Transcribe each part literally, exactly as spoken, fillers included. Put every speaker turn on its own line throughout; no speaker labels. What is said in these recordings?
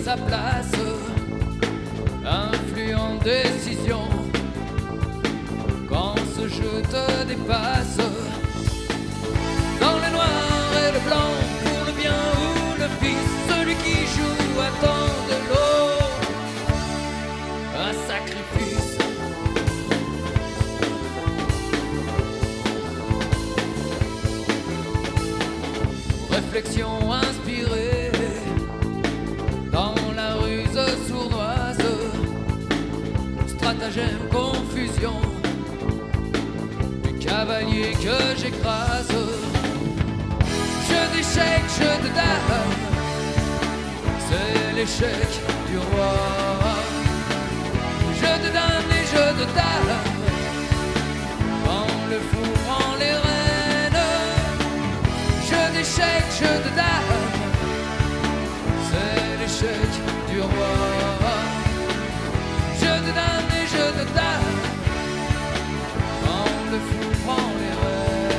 sa place, influent décision. Quand ce jeu te dépasse, dans le noir et le blanc, pour le bien ou le vice, celui qui joue attend de l'autre un sacrifice. Réflexion inspirée dans la ruse sournoise, stratagème, confusion du cavalier que j'écrase. Jeu d'échecs, jeu de dames, c'est l'échec du roi. Jeu de dames et jeu de dames, quand le fou prend les rênes. Jeu d'échecs, jeu de dames, c'est l'échec du roi. Jeu de dames et jeu de dames, quand le fou prend les rênes.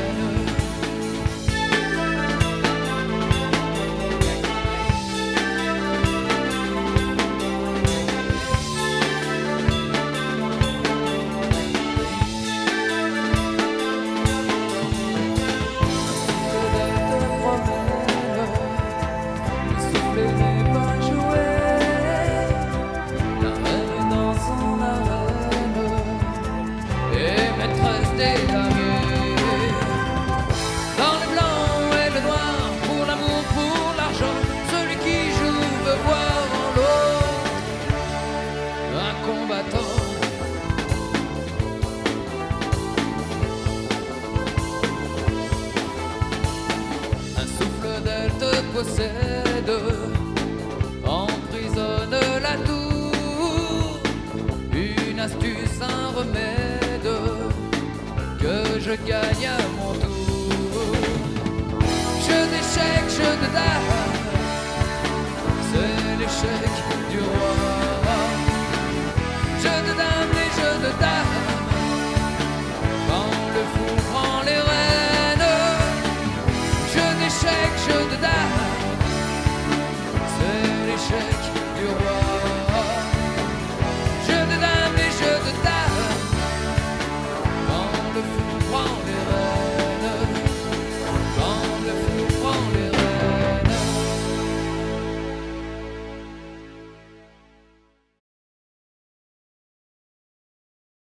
Possède, emprisonne la tour, une astuce, un remède que je gagne à mon tour. Jeu d'échecs, jeu de dames, c'est l'échec du roi. Jeu de dames.